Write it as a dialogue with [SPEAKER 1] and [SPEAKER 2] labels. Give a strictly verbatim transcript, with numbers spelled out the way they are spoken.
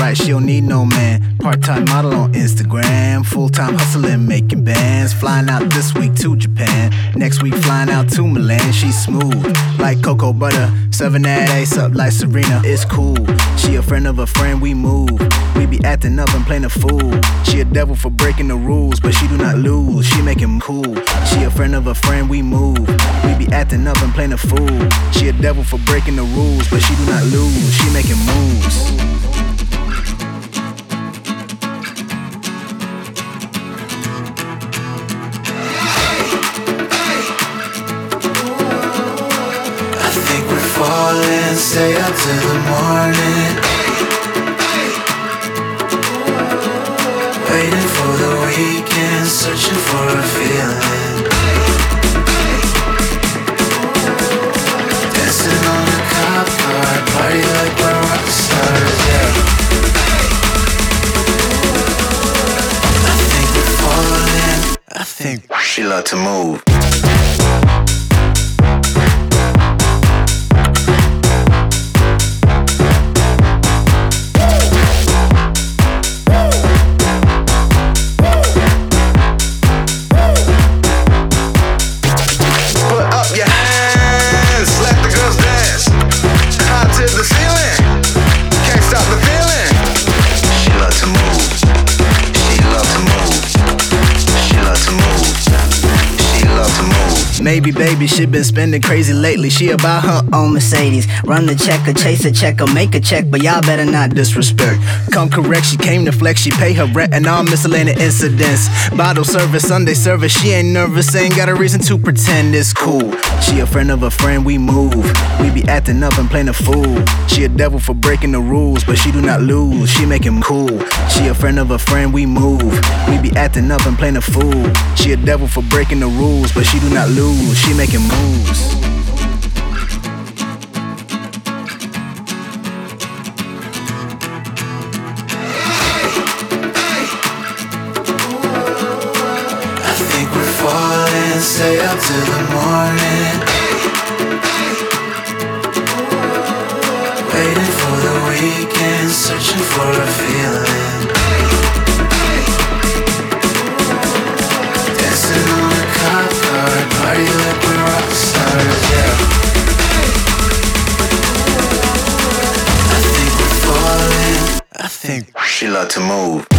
[SPEAKER 1] right, she don't need no man. Part-time model on Instagram, full-time hustling, making bands. Flying out this week to Japan, next week flying out to Milan. She's smooth like cocoa butter, serving that ace up like Serena. It's cool, she a friend of a friend, we move. We be acting up and playing a fool. She a devil for breaking the rules, but she do not lose, she make him cool. She a friend of a friend, we move. We be acting up and playing a fool. She a devil for breaking the rules, but she do not lose, she making moves.
[SPEAKER 2] Falling, stay up till the morning, waiting for the weekend, searching for a feeling, dancing on the cop car, party like we're rock stars, yeah. I think we're falling, I think she love to move.
[SPEAKER 1] Maybe baby, she been spending crazy lately. She about her own Mercedes. Run the checker, chase a checker, make a check, but y'all better not disrespect. Come correct, she came to flex, she pay her rent and all miscellaneous incidents. Bottle service, Sunday service, she ain't nervous, ain't got a reason to pretend it's cool. She a friend of a friend, we move. We be acting up and playing a fool. She a devil for breaking the rules, but she do not lose, she make him cool. She a friend of a friend, we move. We be acting up and playing a fool. She a devil for breaking the rules, but she do not lose, she making moves.
[SPEAKER 2] I think we're falling, stay up till the morning, waiting for the weekend, searching for a feeling, dancing on a cop car, party like we're rock stars, yeah. I think we're falling, I think she love to move.